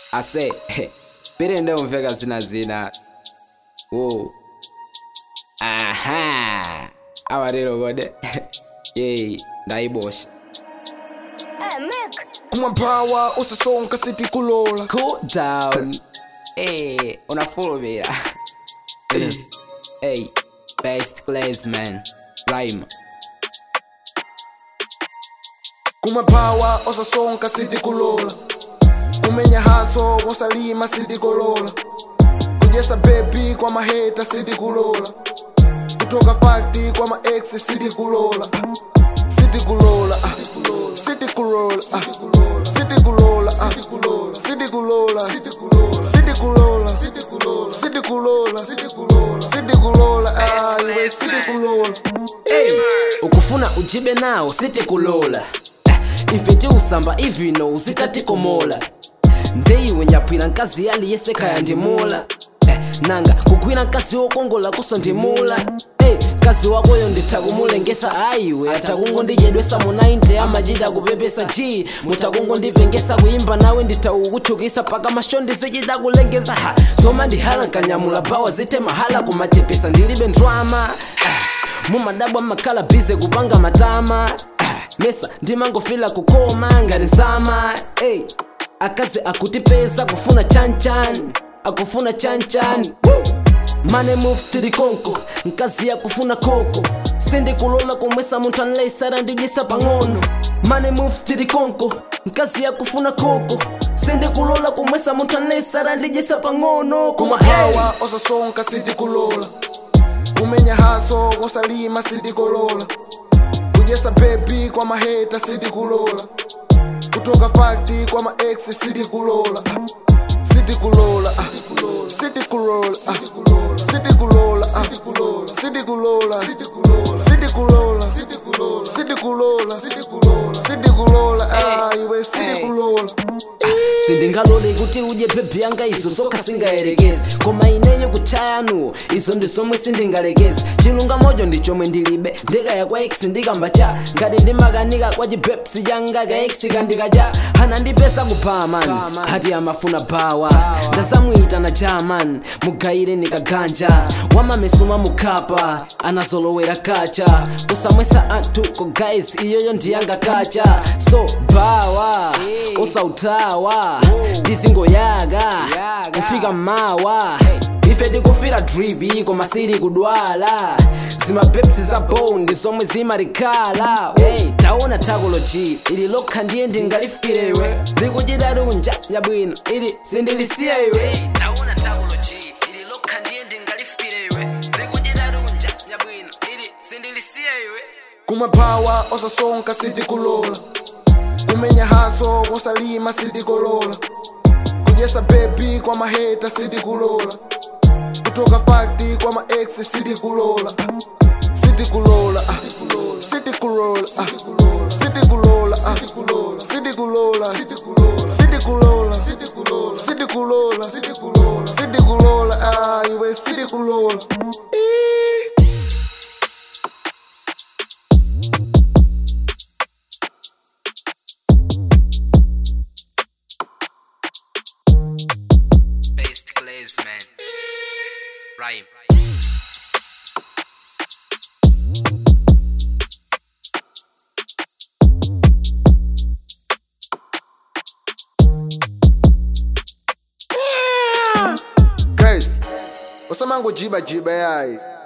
I say, pere ndio mveka zina. Whoa. Aha. Awarelo gode. Yey, ndaibosha. Kumapawa usasonka city kulola. Cool down. Hey, follow me. Hey, best class man. Rhyme. Kumapawa usasonka city kulola. Umenya haso usalima city kulola. Kujesa baby kwa maheta city kulola. Kutoka fakti kwa ma ex city kulola. City kulola. City kulola. City kulola. City kulola. City kulola. City kulola. City kulola. City kulola. City kulola. City kulola. City kulola. Hey, ukufuna ujibe nao city kulola. Ifete usamba hivi no usitati komola. Ndei wenyapwina nkazi yali yeseka ya ndimola. Nanga kugwina nkazi wokongola kuso ndimola. Kazi wako yo nditagumulengesa aiwe atakungo ndijedwesa mu 90 amajida kupepesa G mutakungo ndipengesa kuimba nawe nditaukuchukisa paka mashondi zichida kulengeza ha soma ndihala kanyamula bawa zite mahala kumachepesa ndilibe drama mumadabwa makala bize kupanga matama mesa ndimangofila kukoma ngarizama akazi akutipesa kufuna chanchan akufuna chanchan Money moves to the konko, nkazi ya kufuna koko. Sindi kulola kumwesa muntanlei sara ndijisa pangono. Money moves to the konko, nkazi ya kufuna koko. Sindi kulola kumwesa muntanlei sara ndijisa pangono. Kumapawa osasonka city kulola. Umenya haso usalima city kulola. Kujesa baby kwa maheta city kulola. Kutoka fakti kwa ma ex city kulola. City kulola. City kulola. City kulola. City kulola. City kulola. City kulola. City kulola. City kulola. City kulola. City kulola. Iwe city kulola. Sindingalole kuti uje pepe yanga izo soka singaerekezi koma ineyo kuchayanu izo ndisomwe sindingalekezi chilunga mojo ndichomwe ndilibe ndeka yakwa ex ndikamba cha ngati ndimakanika kwa chipepsi changa ka ex kandikacha hana ndipesa kupha man hati amafuna bawa ndasamwita na chaman mugayire nikaganja wamamesuma mukapa anazolowera kacha kusamwesa antuko guys iyoyo ndiyanga kacha so bawa osautawa dizingo yaga kufika mawa ife tikufira drivi koma siri kudwala zima pepsi za bondi zomwe zimarikala taona takoloji ili lokha ndiye ndingalifikirewe likuchita lunja nyabwino ili sindilisiya iwe taona takoloji ili lokha ndiye ndingalifikirewe likuchita lunja nyabwino ili sindilisiya iwe Kumapawa osasonka city kulola. Umenya haso usalima city kulola. Kujesa baby kwa maheta city kulola. Kutoka fakti kwa ma ex city kulola. City kulola. City kulola. City kulola. City kulola. City kulola. City kulola. City kulola. City kulola. City kulola. City kulola. Iwe city kulola. Best class man. Rhyme. Grace, usamango jiba yai.